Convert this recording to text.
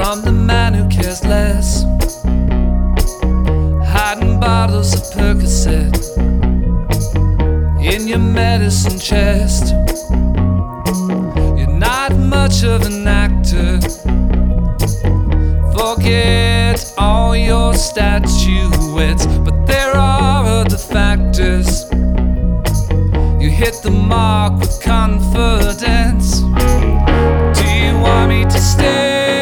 from the man who cares less, hiding bottles of Percocet in your medicine chest. You're not much of an actor. Forget all your statuettes, but there are other factors. You hit the mark with